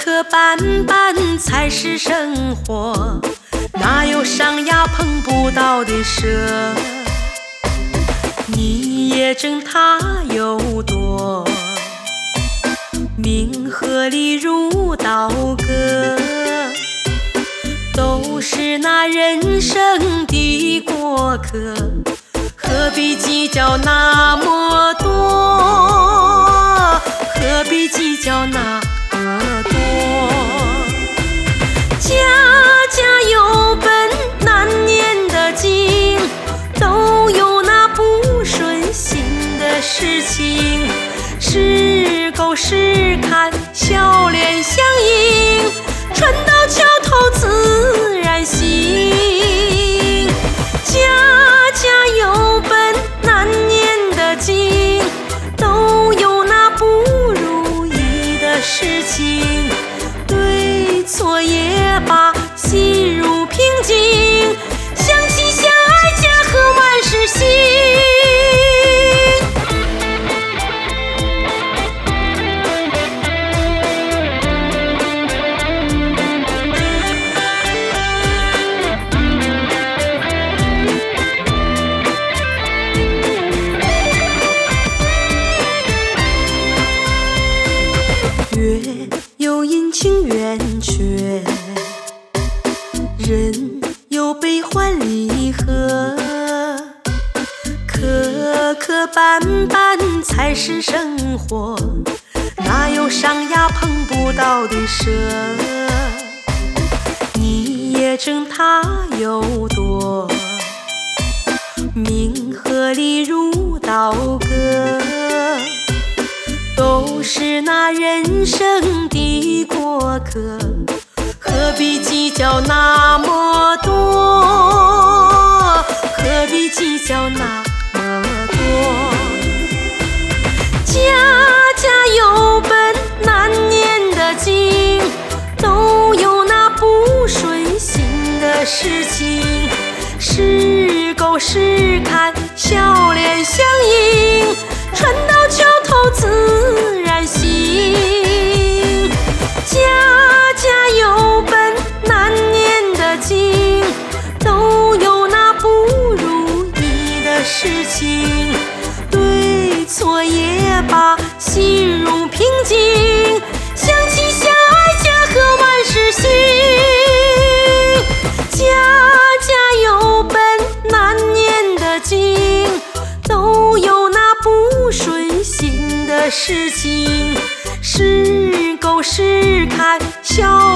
磕绊绊才是生活，哪有上牙碰不到的蛇？你也争他又夺，命河里如刀割，都是那人生的过客，何必计较那么多？何必计较那么多？家家有本难念的经，都有那不顺心的事情。是狗是看，笑脸相迎，船到桥头自然行。家家有本难念的经，都有那不如意的事情。对错也罢，心如平静，相亲相爱，家和万事兴。月有阴晴圆缺，人有悲欢离合，磕磕绊绊才是生活，哪有上牙碰不到的蛇？你也争他又夺，命河里如刀割，都是那人生的过客，何必计较那么多？何必计较那么多？家家有本难念的经，都有那不顺心的事情。是狗是看，笑脸相迎，船到桥头自然行。家家有本难念的经，都有那不如意的事情。对错也罢，心如平静，相亲相爱，家和万事兴。家家有本难念的经，都有那不顺心的事情。是狗是看，笑